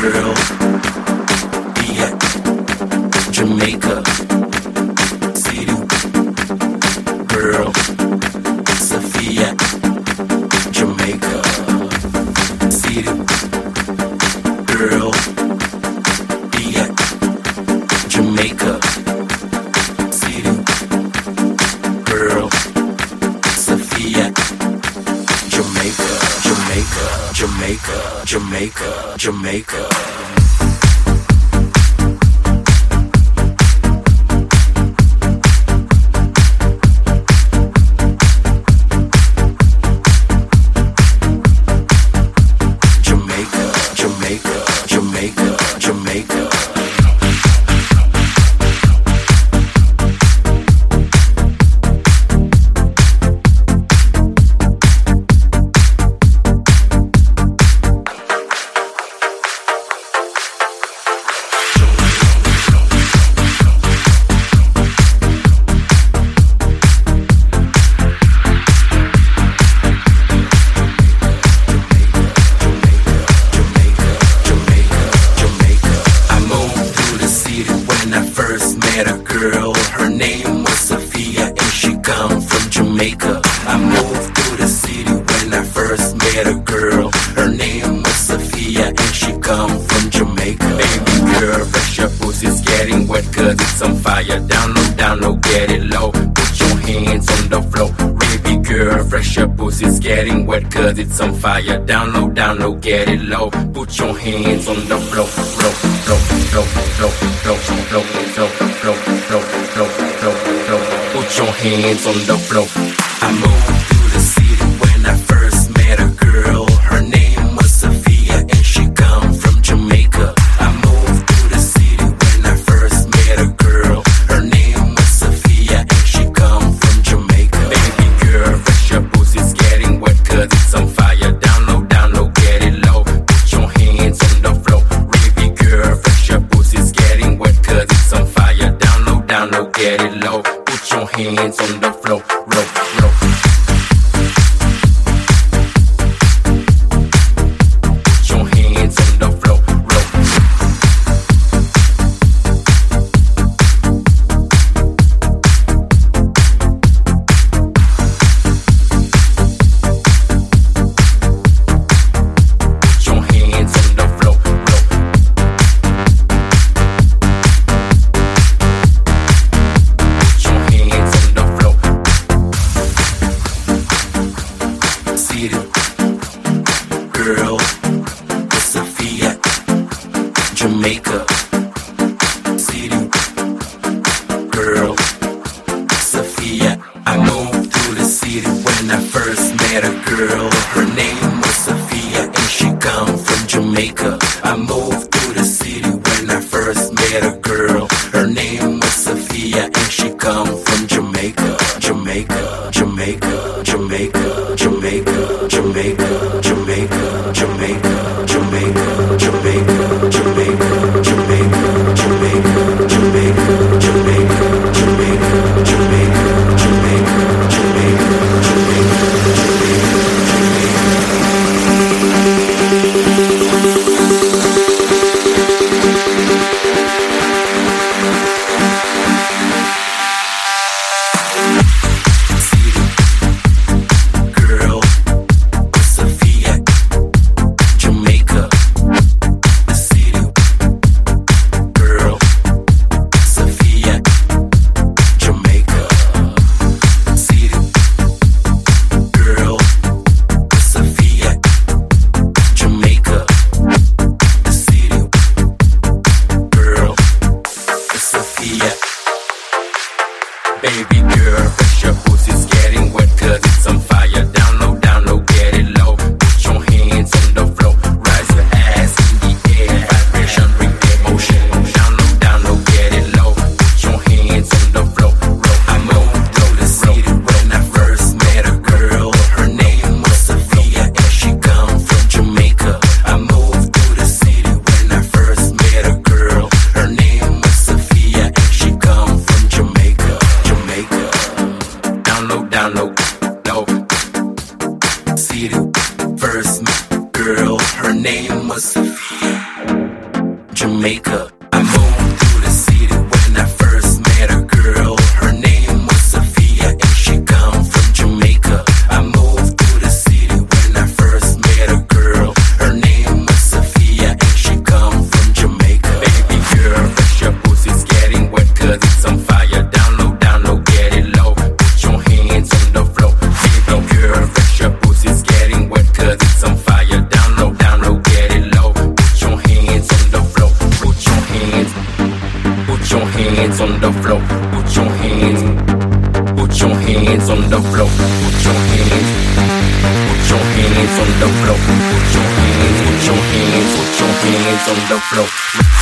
girl, be at Jamaica City, girl, Sophia, Jamaica City, girl, be at Jamaica City, girl, Sophia, Jamaica, Jamaica, Jamaica, Jamaica, Jamaica. Her name was Sophia and she come from Jamaica. I moved through the city when I first met a girl. Her name was Sophia and she come from Jamaica. Baby girl, fresh your pussy's getting wet cause it's on fire. Down low, get it low. Put your hands on the floor. Baby girl, fresh your pussy's getting wet cause it's on fire. Down low, get it low. Put your hands on the floor. Put your hands on the floor. I moved through the city when I first met a girl. Her name was Sophia and she come from Jamaica. I moved through the city when I first met a girl. Her name was Sophia and she come from Jamaica. Baby girl, fresh your pussy's getting wet cause it's on fire. Down low, get it low. Put your hands on the floor. Baby girl, fresh your pussy's getting wet cause it's on fire. Down low, get it low. Put your hands on the floor, roll. Put your hands on the floor, roll. Put your hands on the floor, roll. Put your hands on the floor. City, girl, Sophia, Jamaica. City, girl, Sophia. I moved through the city when I first met a girl. Her name was Sophia and she come from Jamaica. I moved through the city when I first met a girl. Her name was Sophia and she come from Jamaica. Jamaica, Jamaica, Jamaica, Jamaica, Jamaica, Jamaica, Jamaica, Jamaica, Jamaica, Jamaica, Jamaica, Jamaica, Jamaica, Jamaica, Jamaica, Jamaica, girl, Sophia, Jamaica. City, girl, Sophia, Jamaica. City, girl, Sophia, Jamaica. City, girl, Sophia. Baby girl, fresh your pussy's getting wet cause it's on fire. Down low, get it low. Put your hands on the floor. Rise your ass in the air. Vibration, bring emotion. Down low, get it low. Put your hands on the floor. I moved through the city when I first met a girl. Her name was Sophia and she come from Jamaica. I moved through the city when I first met a girl. Her name was Sophia and she come from Jamaica. Jamaica. Down low, low. City, first girl, her name was Sophia. Jamaica. I moved through the city when I first met a girl. Her name was Sophia and she come from Jamaica. I moved through the city when I first met a girl. Her name was Sophia and she come from Jamaica. Baby girl, fresh your pussy's getting wet 'cause it's on fire. Down low, get it low. Put your hands on the floor. Baby girl, fresh your pussy's getting wet 'cause it's on fire. Down low, get it low. Put your hands on the floor. Put your hands on the floor. Put your hands on the floor. Put your hands on the floor. Put your hands on the floor.